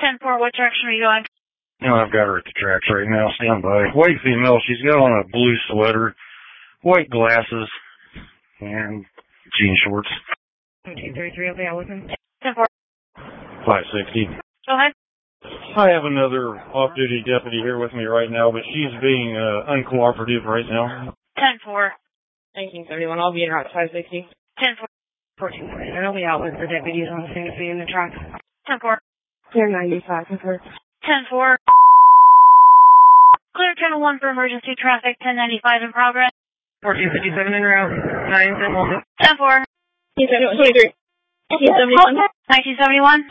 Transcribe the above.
10-4, what direction are you going? No, I've got her at the tracks right now. Stand by. White female. She's got on a blue sweater, white glasses, and jean shorts. 233, okay, I'll listen. 10-4. 560. Go ahead. I have another off-duty deputy here with me right now, but she's being uncooperative right now. 10-4. 1971, I'll be in route 560. 10-4. 1440, and I'll be out with the deputies on the scene to see in the truck. 10-4. 1095, confirm. 10-4. Clear channel 1 for emergency traffic, 1095 in progress. 1457 en route, 910. 10-4. 1971. 1971.